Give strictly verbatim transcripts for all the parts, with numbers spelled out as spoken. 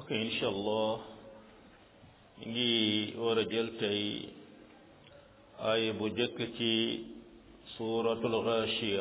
mbokk yi incha allah ñu ngi war a jël tey aaya bu jëkk ci suratul Ghashiya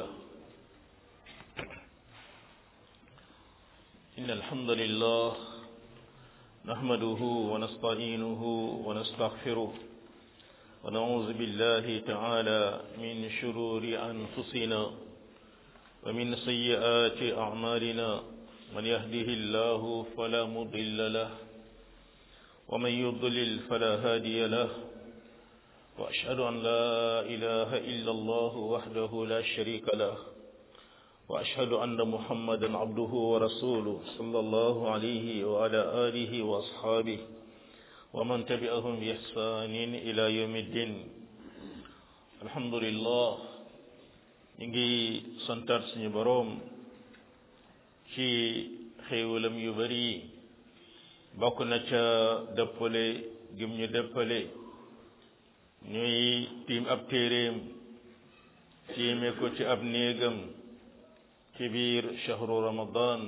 inna alhamdulillah nahmaduhu wa nasta'inuhu wa nastaghfiruh wa na'udhu billahi ta'ala min shururi anfusina wa min sayyiati a'malina من يهده الله فلا مضل له ومن يضلل فلا هادي له وأشهد أن لا إله إلا الله وحده لا شريك له وأشهد أن محمدا عبده ورسوله صلى الله عليه وعلى آله وأصحابه ومن تبعهم بإحسان إلى يوم الدين الحمد لله نجي سنتر سني بروم ci xéewalam yu bari bokk na ca dëppale gim ñu dëppale ñuy tiim ab téeréem tiime ko ci ab néegam ci biir shahru ramadan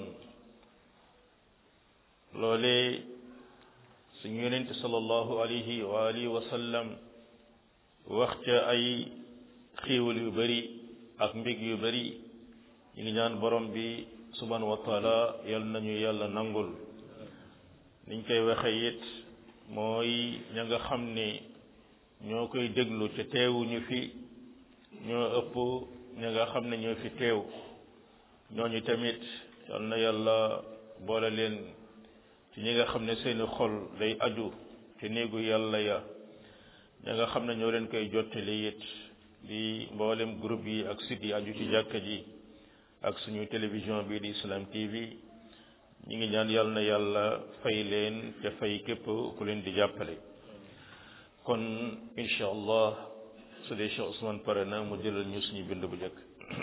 loole suñu yonent sallallahu alayhi wa alihi wa sallam wax ca ay xéewal yu bari ak mbég yu bari ñu ngi ñaan borom bi subhanahu wa taala yal nañu yàlla nangul niñ koy waxe it mooy ña nga xam ne ñoo koy déglu te teewuñu fi ñoo ëpp ña nga xam ne ñoo fi teew ñooñu tamit yal na yàlla boole leen ci ñi nga xam ne seeni xol day aju te néegu yàlla ya ña nga xam ne ñoo leen koy jottali it di mboolem groupe yi ak site yi aju ci jàkka ji ak suñu télévision bii di Islam T V ñi ngi ñaan yàlla na yàlla fay leen te fay képp ku leen di jàppale kon incha allah su dee Cheikh Ousmane pare na mu jëlal ñu suñu bind bu njëkk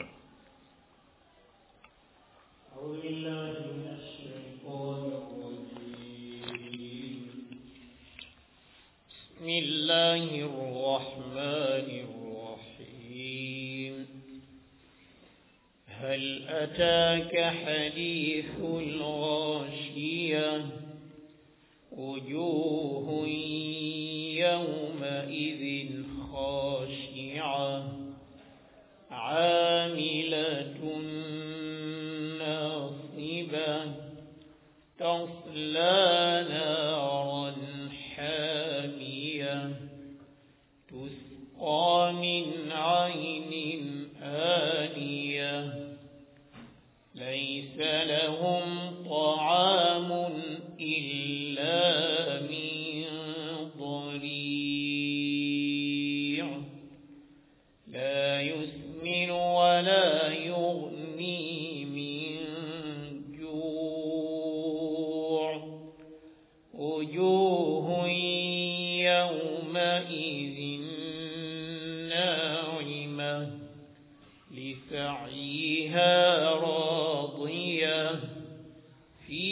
bismillahir rahmanir rahim هل أتاك حديث الغاشية وجوه يومئذ خاشعة عاملة ناصبة تصلى نارا حامية تسقى من عين آنية ليس لهم طعام إلا من ضريع لا يسمن ولا يغني من جوع وجوه يومئذ ناعمة لسعيها راضية في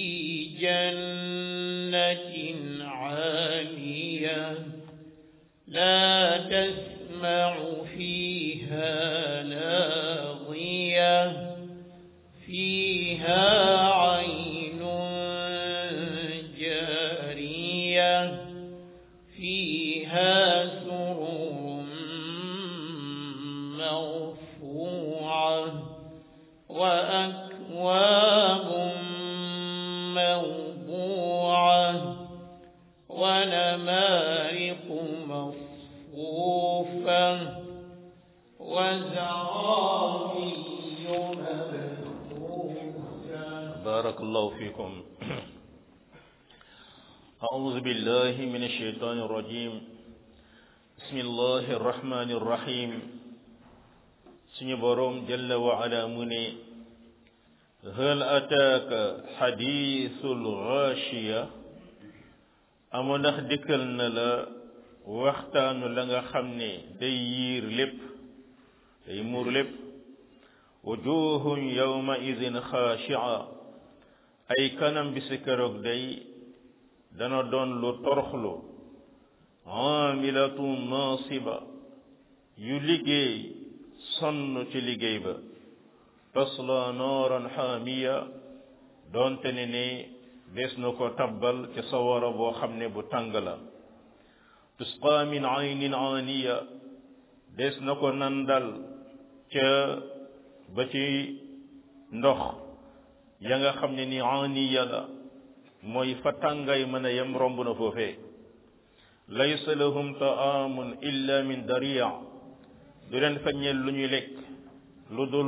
جنة عالية لا تسمع فيها لاغية فيها عين جارية فيها سرر مرفوعة وأكواب موضوعة ونمارق مصفوفة وزرابي مبثوثة بارك الله فيكم أعوذ بالله من الشيطان الرجيم بسم الله الرحمن الرحيم suñu boroom jalla wa ala mu ne hal ataaka xadiisul gaashiya amu ndax dikkal na la waxtaanu la nga xam ne day yiir lépp day muur lépp wujuhun yawma idin xaashi'a ay kanam bi si keroog day dana doon lu toroxlu aamilatun naasiba yu liggéey sonn ci liggéey ba tasla nooran xaamiya doonte ne ne des na ko tabbal ca sawara boo xam ne bu tàng la tusqa min aynin aaniya des na ko nandal ca ba ci ndox ya nga xam ne ni aaniya la mooy fa tàngay mën a yem romb na foofee laysa lahum ta'amun illa min daria du leen faññeel lu ñuy lekk lu dul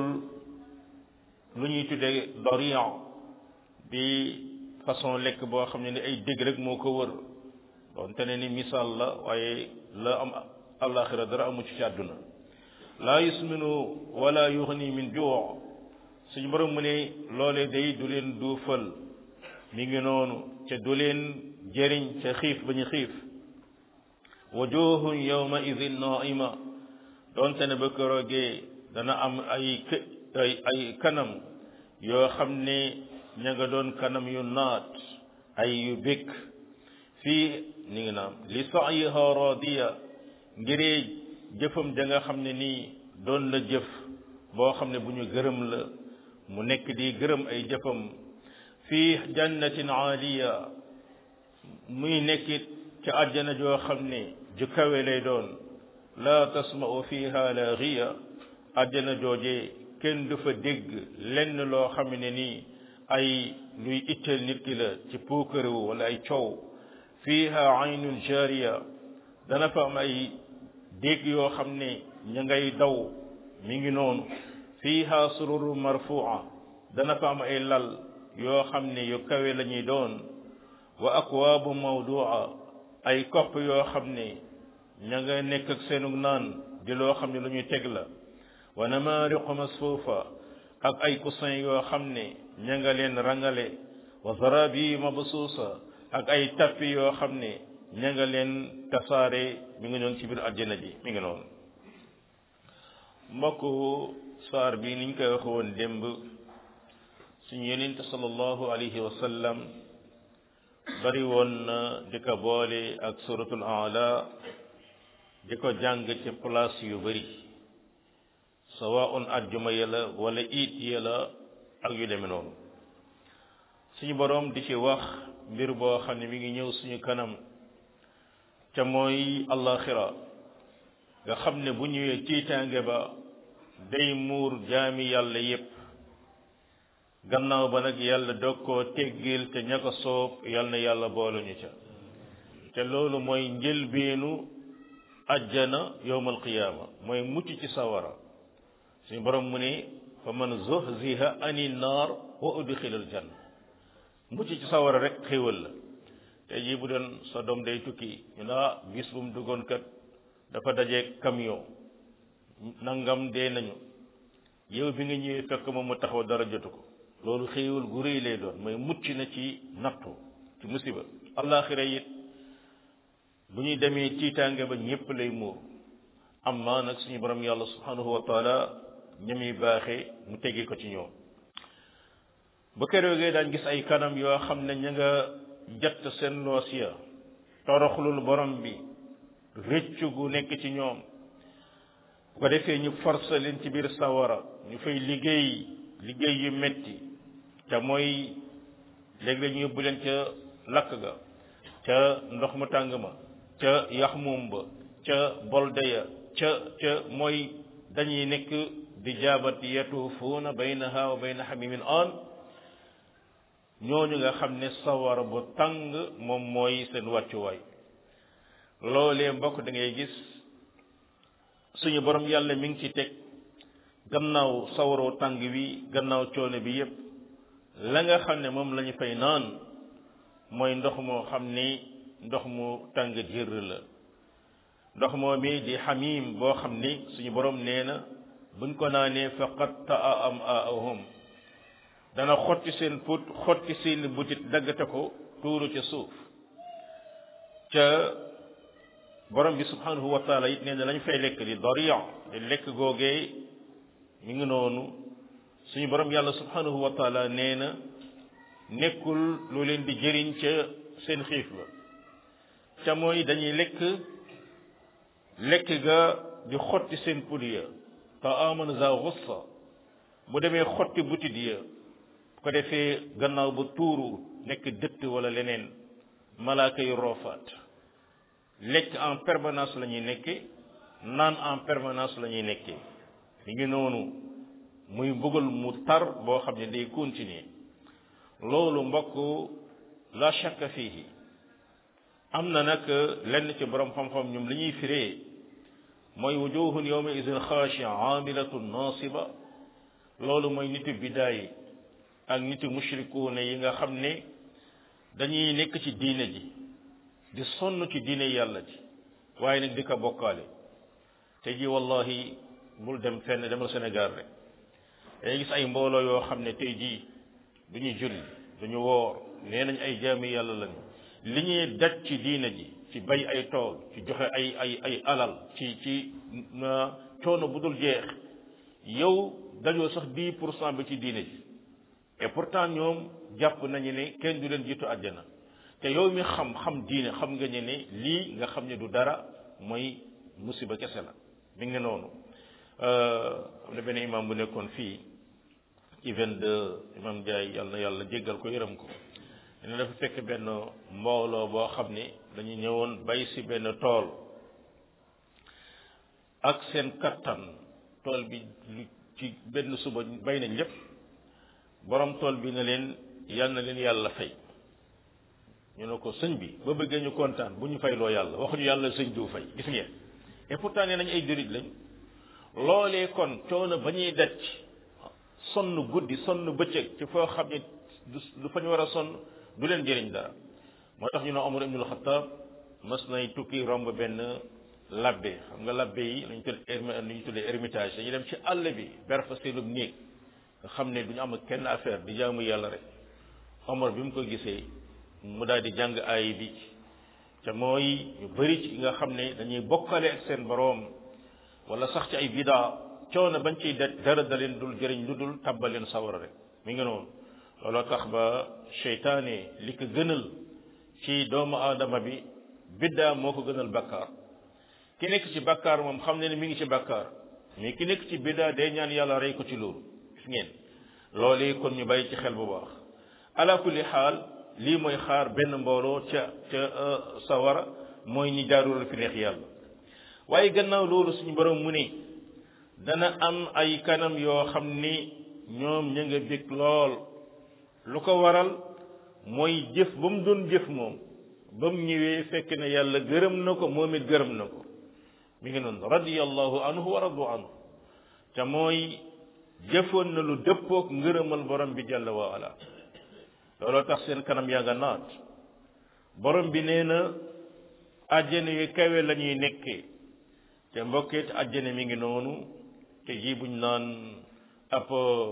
lu ñuy tuddee daria di façon lekk boo xam ne ni ay dégg rek moo ko wër doonte ne ni misaal la waaye la am alaxira dara amu ci àdduna laa yusminu wala yughni min juu' suñu borom mu ne loolee day du leen duufal mi ngi noonu ca du leen jëriñ ca xiif ba ñu xiif wujuhun yawma idhin naa'ima doonte ne ba keroogee dana am ay ay ay kanam yoo xam ne ña nga doon kanam yu naat ay yu békk fii ni ngi naam li sa'yiha radiya ngiree jëfam ja nga xam ne nii doon na jëf boo xam ne bu ñu gërëm la mu nekk di gërëm ay jëfam fii jannatin aaliya muy nekkit ca àjjana joo xam ne ju kawe lay doon la tasma'u fiha laaxiya àjjana jooje kenn du fa dégg lenn loo xam ne nii ay luy itteel nit ki la ci puukarewu wala ay coow fiha aynun jaariya dana fa am ay dégg yoo xam ne ña ngay daw mi ngi noonu fiha sururu marfu'a dana fa am ay lal yoo xam ne yu kawe la ñuy doon wa akwaabu mawdu'a ay kopp yoo xam ne ña nga nekk ak seenu naan di loo xam ne lu ñuy teg la wa namariqu masfuufa ak ay coussin yoo xam ne ña nga leen rangale wa zarabi mabsuusa ak ay tappi yoo xam ne ña nga leen tasaare mi ngi noonu ci biir àjjana ji mi ngi noonu mbokk saar bi niñ koy waxe woon démb suñu yonent sallallahu alayhi wa sallam bari woon na di ko boole ak suratul A'la di ko jàng ci place yu bari sawaa'un ajjuma ya la wala iit ya la ak yu demee noonu suñu boroom di ci wax mbir boo xam ne mi ngi ñëw suñu kanam ca mooy allaxira nga xam ne bu ñëwee tiitaange ba day muur jaami yàlla yépp gannaaw ba nag yàlla doog koo teggil te ña ko soob yàlla na yàlla booluñu ca te loolu mooy njëlbeenu ajjana yawmal qiyaama mooy mucc ci sawara suñu borom mu ne fa man zuhziha ani naar wa udxila al janna mucc ci sawara rek xéewal la te jii bu doon sa doom day tukki ñu naa bis bu mu duggoon kat dafa dajeeg camion nangam dee nañu yow bi nga ñëwee fekk moom mu taxaw dara jotu ko loolu xéewal gu rëy lay doon mooy mucc na ci nattu ci musiba àllaaxira it bu ñuy demee tiitaange ba ñépp lay muur amma nag suñu borom yàlla subhanahu wa taala ñami baaxee mu tegi ko ci ñoom ba keroogee daañ gis ay kanam yoo xam ne ña nga jatt seen loos ya toroxlul borom bi rëccu gu nekk ci ñoom bu ko defee ñu forcé leen ci biir sawara ñu fay liggéey liggéey yu metti te mooy léeg-léeg ñu yóbbu leen ca lakk ga ca ndox mu tàng ma ca yaxmum ba ca bolde ya ca ca mooy dañuy nekk di jaabat yatuufuuna baynaha wa bayna hamimin aan ñooñu nga xam ne sawara bu tàng moom mooy seen wàccuwaay loolee mbokk da ngay gis suñu borom yàlla mi ngi ci teg gannaaw sawaroo tàng wi gannaaw coono bi yépp la nga xam ne moom la ñu fay naan mooy ndox moo xam ni ndox mu tàng jër la ndox moo mi di xamim boo xam ni suñu borom nee na buñ ko naanee faqat taa am aahum dana xotti seen put xotti seen butit daggate ko tuuru ca suuf ca borom bi subhanahu wa taala it nee na lañ fay lekk di dariya di lekk googee mi ngi noonu suñu borom yàlla subhanahu wa taala nee na nekkul lu leen di jëriñ ca seen xiif la ca mooy dañuy lekk lekk ga di xotti seen put ya taaman za gussa bu demee xotti butit ya bu ko defee gannaaw ba tuuru nekk dëtt wala leneen malaaka yu roofaat lekk en permanence la ñuy nekkee naan en permanence la ñuy nekkee mi ngi noonu muy mbugal mu tar boo xam ne day continuer loolu mbokk la shakka fihi am na nag lenn ci borom xam-xam ñoom li ñuy firee mooy wujuhun yawma idin xaashia aamilatun nasiba loolu mooy nitu bidaay ak nitu mushrikuuna yi nga xam ne dañuy nekk ci diine ji di sonn ci diine yàlla ji waaye nag di ko bokkaale te ji wallahi bul dem fenn demal Sénégal rek day gis ay mbooloo yoo xam ne tey jii du ñu julli du ñu woor nee nañ ay jaami yàlla lañu li ñuy daj ci diine ji ci bay ay tool ci joxe ay ay ay alal ci ci coono bu dul jeex yow dajoo sax dix pour cent bi ci diine ji et pourtant ñoom jàpp nañu ne kenn du leen jiitu àjjana te yow mi xam xam diine xam nga ñu ne lii nga xam ne du dara mooy musiba kese la mi ngi noonu am na benn imam bu nekkoon fii ci vingt-deux imam Ndiaye yàlla na yàlla jéggal ko yërëm ko ne dafa fekk benn mbooloo boo xam ne dañu ñëwoon bay si benn tool ak seen kattan tool bi lu ci benn suba bay nañ lépp borom tool bi ne leen yal na leen yàlla fay ñu ne ko sëñ bi ba bëggee ñu kontaan bu ñu fay loo yàlla waxuñu yàlla sëñ du fay gis ngeen et pourtant nee nañ ay jurit lañ loolee kon coono ba ñuy daj sonn guddi sonn bëccëg ci foo xam ne du fa ñu war a sonn du leen jëriñ dara moo tax ñu ne Omar ibnul Xattaab mas nay tukki romb benn labbe xam nga labbe yi lañu tudd ermi lañu tuddee ermitage dañuy dem ci àll bi ber fa seenub néeg nga xam ne du ñu am ak kenn affaire di jaamu yàlla rek Omar bi mu ko gisee mu daal di jàng aay bi te mooy ñu bëri ci nga xam ne dañuy bokkale ak seen boroom wala sax ci ay bidaa coono bañ ciy det dara da leen dul jëriñ lu dul tàbbal leen sawara rek mi ngi noonu looloo tax ba seytaane li ko gënal ci doomu aadama bi biddaa moo ko gënal bakkaar ki nekk ci bakkaar moom xam ne ne mi ngi ci bakkaar mais ki nekk ci biddaa day ñaan yàlla rey ko ci loolu gis ngeen loolu kon ñu bàyyi ci xel bu baax ala kulli xaal lii mooy xaar benn mbooloo ca ca sawara mooy ñi jaarul fi neex yàlla waaye gannaaw loolu suñu borom mu ne dana am ay kanam yoo xam ni ñoom ña nga bég lool lu ko waral mooy jëf ba mu doon jëf moom ba mu ñëwee fekk na yàlla gërëm na ko moom it gërëm na ko mi ngi noonu radiyallahu anhu wa radu anhu te mooy jëfoon na lu dëppook ngërëmal borom bi jalla wa ala looloo tax seen kanam yaa nga naat borom bi nee na àjjana yu kawe la ñuy nekkee te mbokkeet àjjana mi ngi noonu te ji buñ naan ab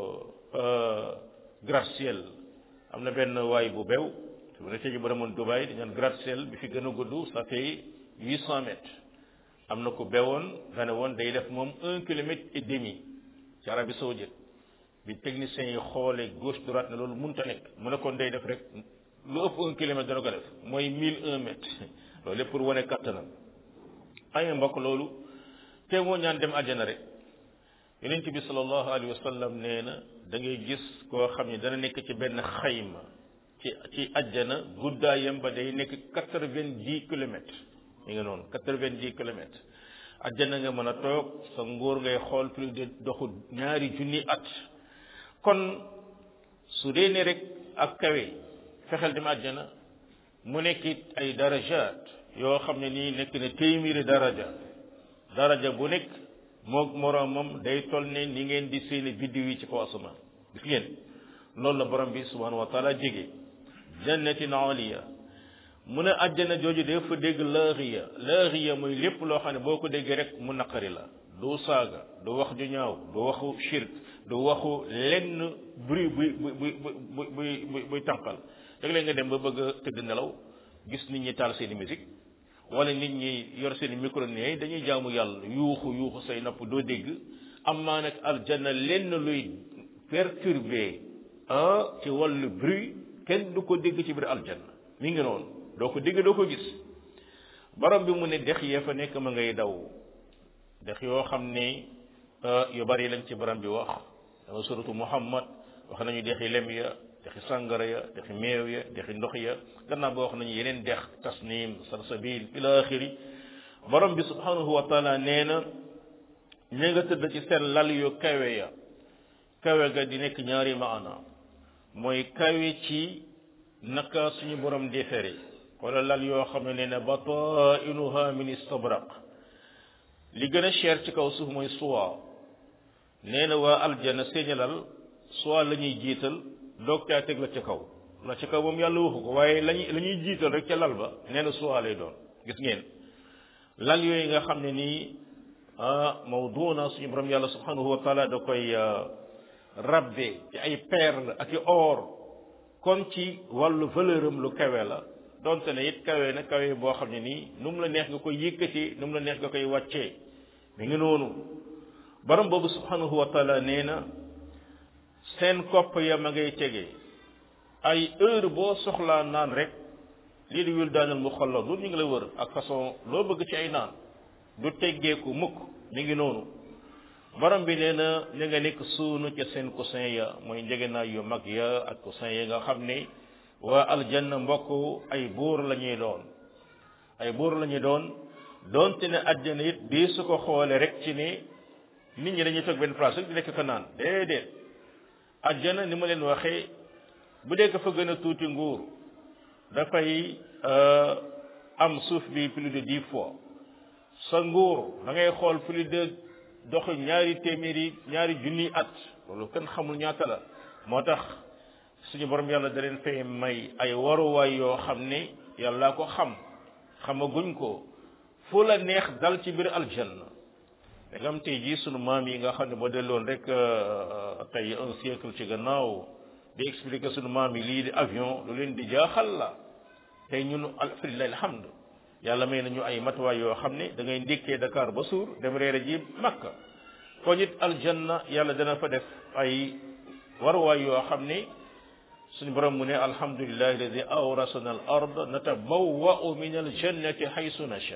gratte-ciel am na benn waay bu bew su ne tey bu demoon Dubaï dañu naan gratte-ciel bi fi gën a gudd ça fait huit cent mètres am na ko bewoon nga ne woon day def moom un kilomètre et demi ci Arabie Saoudite bi techniciens yi xoolee gauche droite ne loolu mënut a nekk mu ne kon day def rek lu ëpp un kilomètre dana ko def mooy mille un mètres loolu lépp pour wane kattanam ay mbokk loolu te moo ñaan dem àjjana rek yonent bi sallallahu alayhi wa sallam nee na da ngay gis koo xam ne dana nekk ci benn xayma ci ci àjjana guddaayam ba day nekk quatre-vingt-dix kilomètres mi ngi noonu quatre-vingt-dix kilomètres àjjana nga mën a toog sa nguur ngay xool plus de doxu ñaari junni at kon su dee ne rek ak kawe fexeel dem àjjana mu nekk it ay darajaat yoo xam ne nii nekk na téeméeri daraja daraja bu nekk moog moroomam day toll ne ni ngeen di seeni biddiw yi ci kaw asamaan gis ngeen loolu la borom bi subhanahu wa taala jege jannatin aliya mu ne àjjana jooju de fa dégg laaxiya laaxiya mooy lépp loo xam ne boo ko déggee rek mu naqari la du saaga du wax ju ñaaw du waxu shirk du waxu lenn bruit buy buy buy buy buy buy tànqal léeg-léeg nga dem ba bëgg a tëdd nelaw gis nit ñi taal seeni musique wala nit ñi yor seeni micro ne dañuy jaamu yàlla yuuxu yuuxu say nopp doo dégg am maa nag aljanna lenn luy perturbé ah ci wàllu bruit kenn du ko dégg ci biir aljanna mi ngi noonu doo ko dégg doo ko gis borom bi mu ne dex yee fa nekk ma ngay daw dex yoo xam ne yu bari lañ ci borom bi wax dama suratu Muhammad wax nañu dexi lem ya dexi sàngara ya dexi meew ya dexi ndox ya gannaaw boo wax nañu yeneen dex tasnim salsabil ila axiri borom bi subhanahu wa taala nee na ña nga tëdd ci seen lal yu kawe ya kawe ga di nekk ñaari maana mooy kawe ci naka suñu borom defere wala lal yoo xam ne nee na batainuha min istabraq li gën a cher ci kaw suuf mooy suwa nee na waa aljana seeni lal suwa la ñuy jiital doog caa teg la ca kaw la ca kaw moom yàlla waxu ko waaye lañuy la ñuy jiital rek ca lal ba nee na suwa lay doon gis ngeen lal yooyu nga xam ne nii ah mawduuna suñu borom yàlla subhanahu wa taala da koy rabbe ci ay perle ak i or kon ci wàllu valeur am lu kawe la donte ne it kawe na kawe boo xam ne nii nu mu la neex nga koy yëkkati nu mu la neex nga koy wàccee mi ngi noonu borom boobu subhanahu wa taala nee na seen kopp ya ma ngay tege ay heure boo soxlaa naan rek lii di wil daanal mu xolladun ñu ngi la wër ak façon loo bëgg ci ay naan du teggeeku mukk mi ngi noonu borom bi nee na ñu nga nekk suunu ca seen coussin ya mooy njegenaay yu mag ya ak coussin ya nga xam ne waa aljanna mbokk ay buur la ñuy doon ay buur la ñuy doon doonte ne àjjana it bii su ko xoole rek ci ne nit ñi dañuy toog benn place rek di lekk ko naan déedéet àjjana ni ma leen waxee bu dee ko fa gën a tuuti nguur dafay am suuf bi plus de dix fois sa nguur da ngay xool plus de dox ñaari téeméeri ñaari junni at loolu kenn xamul ñaata la moo tax suñu borom yàlla da leen fay may ay waruwaay yoo xam ne yàlla ko xam xamaguñ ko fu la neex dal ci biir aljanna da nga am tey jii sunu maam yi nga xam ne boo delloon rek tey un siècle ci gannaaw di expliquer sunu maam yi lii di avion lu leen di jaaxal la tey ñun alhamdulilah alhamdu yàlla may nañu ay matuwaay yoo xam ne da ngay ndékkee Dakar ba suur dem reere ji Makka ko nit aljanna yàlla dana fa def ay waruwaay yoo xam ne suñu borom mu ne alhamdulillahi alladi awrasana al ard natabawwa'u min al jannati haysu nasha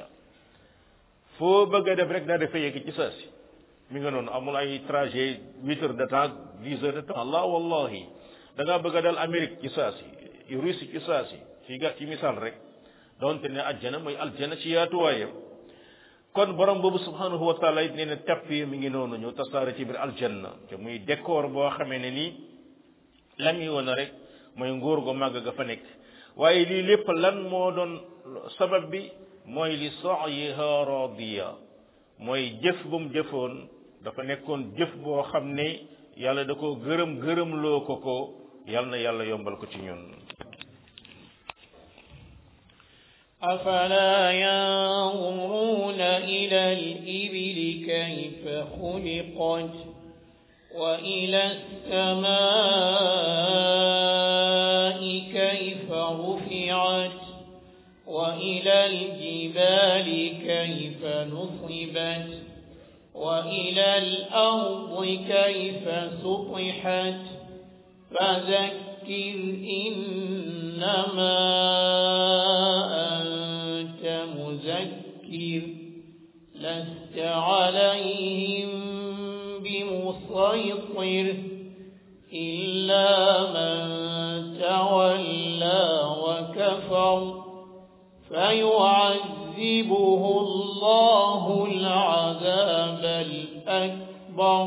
foo bëgg a def rek daa dafa yegg ci saasi mi nga noonu amul ay trajet huit heures de temps dix heures de temps allah wallahi da ngaa bëgg a dal Amérique ci saasi Russie ci saasi ci ga ci misaal rek donte ne aljana mooy aljana ci yaatuwaayam kon borom boobu subhanahu wa taala it nee na tapp yi mi ngi noonu ñu tasaare ci biir aljanna te muy décor boo xamee ne nii la muy woon rek mooy nguur gu màgg ga fa nekk waaye lii lépp lan moo doon sabab bi mooy li sa'yiha radiya mooy jëf bu mu jëfoon dafa nekkoon jëf boo xam ne yàlla da ko gërëm gërëm loo ko ko yàlla na yàlla yombal ko ci ñun أفلا ينظرون إلى الإبل كيف خلقت وإلى السماء كيف رفعت وإلى الجبال كيف نصبت وإلى الأرض كيف سطحت فذكر إنما أنت مذكر لست عليهم بمسيطر إلا من تولى وكفر فيعذبه الله العذاب الأكبر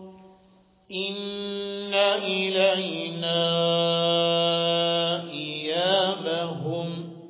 إن إلينا إيابهم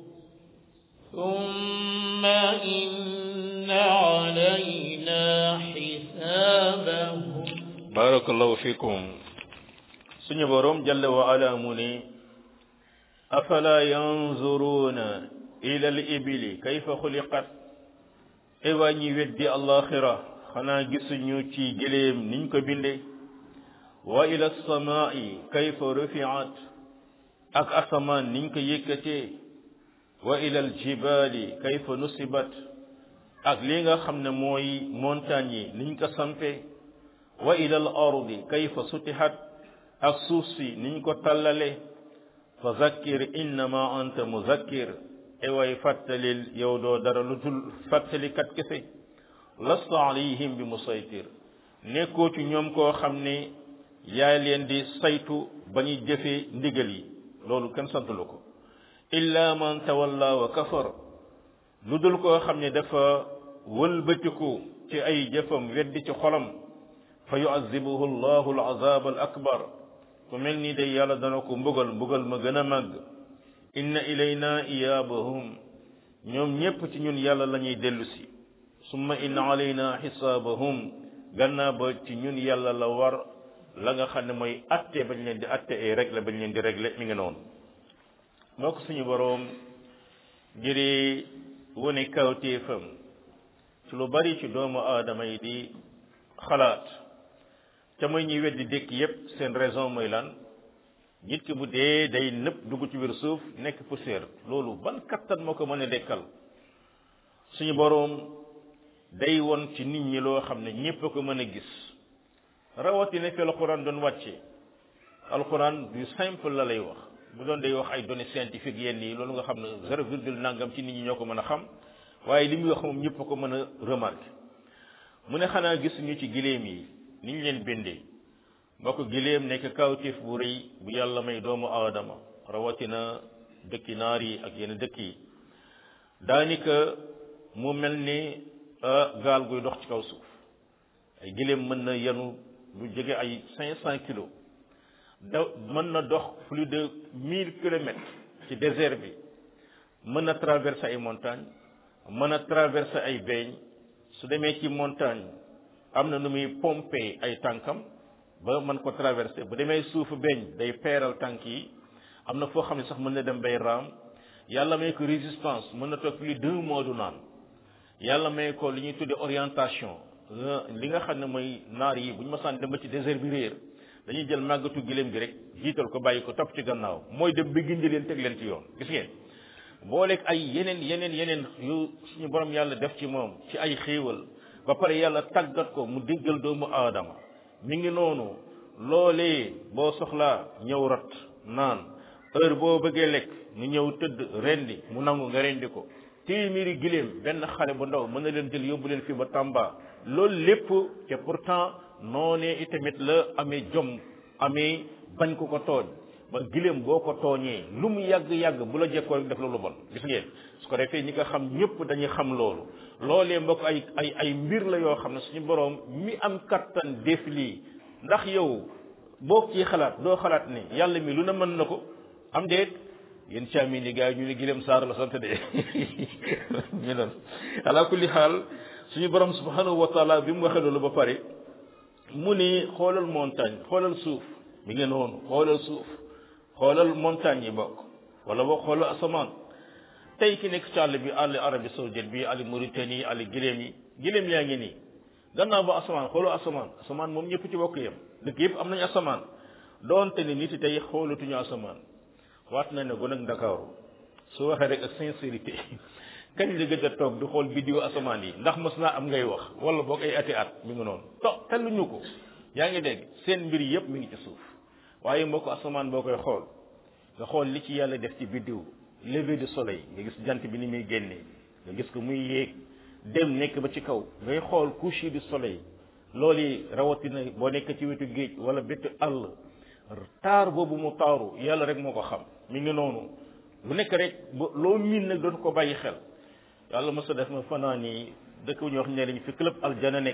ثم إن علينا حسابهم بارك الله فيكم سني بروم جل وعلا مني أفلا ينظرون إلى الإبل كيف خلقت إيواني ودي الآخرة خنا جسنيو تي جليم نينكو بندي وإلى السماء كيف رفعت أك أسمان نينكو يكتي وإلى الجبال كيف نصبت أك ليغا خمنا موي مونتاني نينكو سامبي وإلى الأرض كيف سطحت أك سوسي نينكو تلالي فذكر إنما أنت مذكر ايواي فاتلل يودو دار لودul fatali kat kesse lasta alayhim bi musaytir neko ci ñom ko xamne yaa leen di saytu ba ñuy jëfee ndigal yi loolu kenn santalu ko illa man tawalla wa kafar lu dul koo xam ne dafa wëlbatiku ci ay jëfam weddi ci xolam fa yuazibuhu allahu alazab al akbar ku mel ni day yàlla dana ko mbugal mbugal ma gën a màgg inna ilayna iyaabahum ñoom ñépp ci ñun yàlla la ñuy dellu si summa inna alayna xisaabahum gannaa ba ci ñun yàlla la war la nga xam ne mooy atte bañ leen di atte ay règle bañ leen di règle mi ngi noonu moo ko suñu boroom ngiri wone kawtéefam ci lu bari ci doomu aadama yi di xalaat te mooy ñuy weddi dëkk yépp seen raison mooy lan nit ki bu dee day nëpp dugg ci biir suuf nekk poussière loolu ban kattan moo ko mën a dekkal suñu boroom day won ci nit ñi loo xam ne ñépp a ko mën a gis rawatina fi alquran doon wàcce alquran du simple la lay wax bu doon day wax ay données scientifiques yenn yi loolu nga xam ne zéro virgule nangam ci nit ñi ñoo ko mën a xam waaye li muy wax moom ñëpp a ko mën a remarquer mu ne xanaa gis ñu ci giléem yi ni ñu leen bindee mbokk giléem nekk kawtif bu rëy bu yàlla may doomu aadama rawatina dëkki naar yi ak yenn dëkk yi daanaka mu mel ni gaal guy dox ci kaw suuf ay giléem mën na yenu lu jege ay cinq cent kilos da mën na dox plus de mille kilomètres ci désert bi mën na traverser ay montagnes mën na traverser ay beeñ su demee ci montagne am na nu muy pomper ay tànkam ba mën ko traverser bu demee suufu beeñ day peeral tànk yi am na foo xam ne sax mën na dem bay raam yàlla may ko résistance mën na toog plus deux mois du naan yàlla may ko li ñuy tuddee orientation li nga xam ne mooy naar yi bu ñu masaan dem ba ci désert bi réer dañuy jël màggatu giléem gi rek jiital ko bàyyi ko topp ci gannaaw mooy dem bi gindi leen teg leen ci yoon gis ngeen booleeg ay yeneen yeneen yeneen yu suñu borom yàlla def ci moom ci ay xéewal ba pare yàlla tàggat ko mu déggal doomu aadama mi ngi noonu loolee boo soxlaa ñëw rat naan heure boo bëggee lekk mu ñëw tëdd rendi mu nangu nga rendi ko téeméeri giléem benn xale bu ndaw mën na leen jël yóbbu leen fii ba Tamba loolu lépp te pourtant noonee itamit la amee jom amee bañ ko ko tooñ ba giléem boo ko tooñee lu mu yàgg-yàgg bu la jekkoo rek def loolu bon gis ngeen su ko defee ñi nga xam ñëpp dañuy xam loolu loolee mbokk ay ay ay mbir la yoo xam ne suñu boroom mi am kattan def lii ndax yow boo ciy xalaat doo xalaat ne yàlla mi lu ne mën na ko am déet yéen caami ni gars yi ñu ne giléem saar la sant de ñu noonu ala kulli xaal suñu borom subhanahu wa taala bi mu waxee loolu ba pare mu ni xoolal montagne xoolal suuf mi ngi noonu xoolal suuf xoolal montagne yi bokk wala boo xoolal asamaan tey ki nekk ci àll bi àll Arabie Saoudite bi àll Mauritanie àll giléem yi giléem yaa ngi nii gannaaw ba asamaan xoolal asamaan asamaan moom ñëpp ci bokk yem dëkk yëpp am nañu asamaan doonte ni nit tey xoolatuñu asamaan waat na ne gon ak Ndakaaru su waxee rek ak sincérité kañ la gëj a toog di xool vidéo asamaan yi ndax mës naa am ngay wax wala boog ay ati at mi ngi noonu to telluñu ko yaa ngi dégg seen mbir yëpp mi ngi ci suuf waaye mbokk asamaan boo koy xool nga xool li ci yàlla def ci vidéo lever du soleil nga gis jant bi ni muy génnee nga gis ko muy yéeg dem nekk ba ci kaw ngay xool coucher du soleil loolu yi rawatina boo nekk ci wetu géej wala bétu àll taar boobu mu taaru yàlla rek moo ko xam mi ngi noonu lu nekk rek ba loo miin nag dootu ko bàyyi xel yàlla mos a def ma fanaan yi dëkk bu ñuy wax ne lañ fi club aljana nekk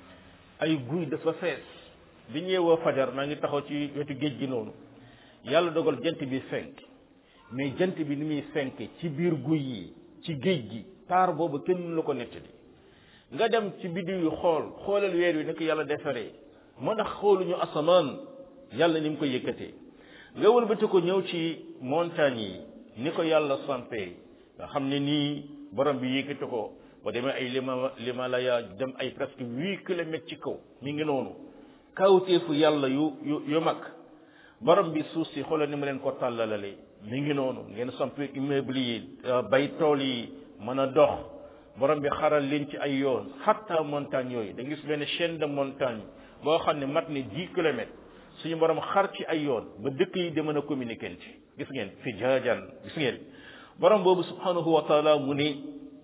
ay guy dafa fees bi ñëwee fajar maa ngi taxaw ci wetu géej gi noonu yàlla dogal jant bi fenk mais jant bi ni muy fenk ci biir guy yi ci géej gi taar boobu kenn mënu la ko nettali nga dem ci biddiw yu xool xoolal weer wi ni ko yàlla defaree moo tax xooluñu asamaan yàlla ni mu ko yëkkatee nga wëlbati ko ñëw ci montagne yi ni ko yàlla sampee nga xam ne nii borom bi yëkkati ko ba demee ay lima limalaya dem ay presque huit kilomètres ci kaw mi ngi noonu kawteefu yàlla yu yu yu mag borom bi suuf si xoolal ni mu leen ko tàllalale mi ngi noonu ngeen samp immeuble yi bay tool yi mën a dox borom bi xaral leen ci ay yoon hatta montagne yooyu da gis benn chaîne de montagne boo xam ne mat ni dix kilomètres suñu borom xar ci ay yoon ba dëkk yi di mën a communiquer ci gis ngeen fi jaajan gis ngeen borom boobu subhanahu wa taala mu ni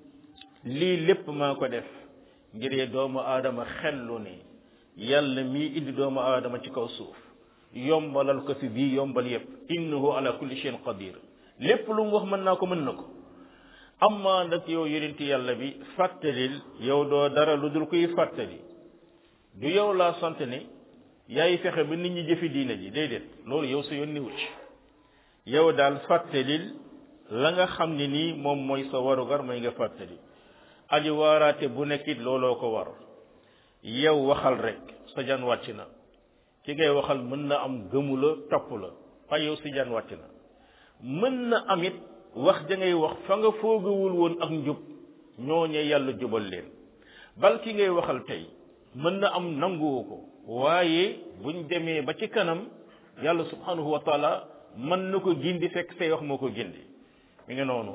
lii lépp maa ko def ngir doomu aadama xellu ne yàlla mii indi doomu aadama ci kaw suuf yombalal ko fi bii yombal yépp innahu ala kulli shay'in qadir lépp lu mu wax mën naa ko mën na ko amma nag yow yonenti yàlla bi fàttalil yow doo dara lu dul kuy fàttali du yow laa sant ne yaay fexe ba nit ñi jëfi diina ji déedéet loolu yow sa yoon ni wucc yow daal fàttalil la nga xam ne nii moom mooy sa warugar mooy nga fàttali aji waaraate bu nekkit looloo ko war yow waxal rek sa jaan wàcc na ki ngay waxal mën na am gëmu la topp la waaye yow si jaan wàcc na mën na amit wax ja ngay wax fa nga foogawul woon ak njub ñooñe yàlla jubal leen bal ki ngay waxal tey mën na am nanguwu ko waaye buñ demee ba ci kanam yàlla subhanahu wa taala mën na ko gindi fekk say wax moo ko gindi mi ngi noonu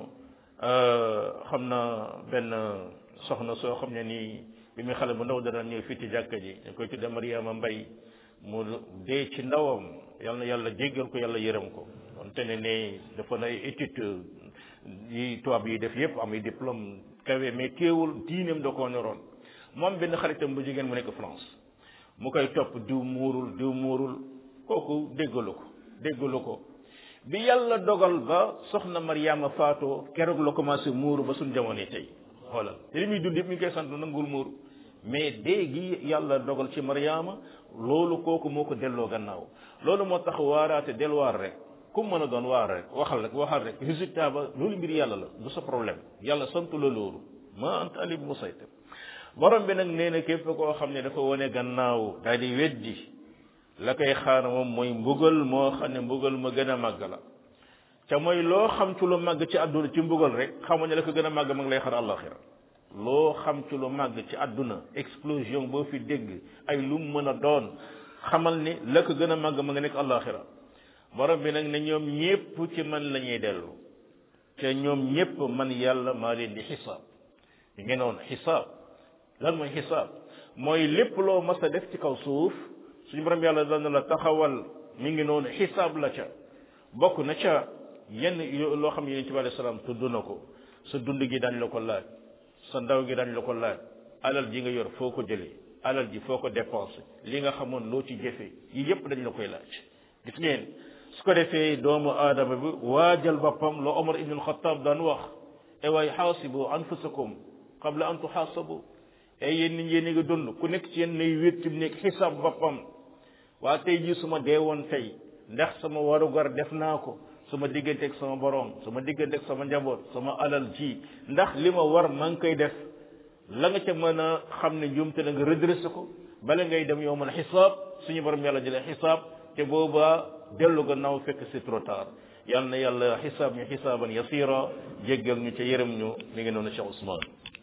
xam na benn soxna soo xam ne nii bi muy xale bu ndaw dana ñëw fii ci jàkka ji ñu koy tudde Mariama Mbay mu dee ci ndawam yal na yàlla jéggal ko yàlla yërëm ko wante ne ne dafa na ay étude yi tubaab yi def yépp am ay diplôme kawe mais teewul diineem da koo ñoroon moom benn xaritam bu jigéen mu nekk France mu koy topp diw muurul diw muurul kooku déggalu ko déggalu ko bi yàlla dogal ba soxna Mariama faatoo keroog la commencé muuru ba suñ jamono tey xoolal te li muy dund yëpp mi ngi koy sant nangul muuru mais dee gi yàlla dogal ci Mariama loolu kooku moo ko delloo gannaaw loolu moo tax waaraate delluwaar rek ku mën a doon waar rek waxal rek waxal rek résultat ba loolu mbir yàlla la du sa problème yàlla santu la loolu ma anta ali musaytir borom bi nag nee na képp koo xam ne dafa wane gannaaw daal di weddi la koy xaar moom mooy mbugal moo xam ne mbugal ma gën a màgg la ca mooy loo xam ci lu màgg ci àdduna ci mbugal rek xamuñ ne la ko gën a màgg ma ngi lay xaar àllaxira loo xam ci lu màgg ci àdduna explosion boo fi dégg ay lu mu mën a doon xamal ni la ko gën a màgg ma nga nekk àllaxira borom bi nag ne ñoom ñépp ci man la ñuy dellu te ñoom ñépp man yàlla maa leen di xisaab yi ngeen noonu xisaab lan mooy xisaab mooy lépp loo mas a def ci kaw suuf suñu borom yàlla dana la taxawal mi ngi noonu xisaab la ca bokk na ca yenn loo xam ne yonent bi alayhi salaam tudd na ko sa dund gi dañ la ko laaj sa ndaw gi dañ la ko laaj alal ji nga yor foo ko jëlee alal ji foo ko dépensé li nga xamoon loo ci jëfe yi yépp dañ la koy laaj gis ngeen su ko defee doomu aadama bi waajal boppam loo Omar ibn al-Khattab daan wax e waay xaasibu anfusakum qabla an tuxaasabu e yéen nit yéen a ngi dund ku nekk ci yéen nay wét ci nekk xisaab boppam waa tey jii su ma dee woon tey ndax sama warugar def naa ko sama digganteeg sama borom sama digganteeg sama njaboot sama alal ji ndax li ma war maa ngi koy def la nga ca mën a xam ne njuumte la nga redressé ko bala ngay dem yow mën a xisaab suñu borom yàlla jëlee xisaab te boobaa dellu gannaaw fekk c'est trop tard yal na yàlla xisaab ñu xisaaban yasira jéggal ñu ca yërëm ñu mi ngi noonu Cheikh Ousmane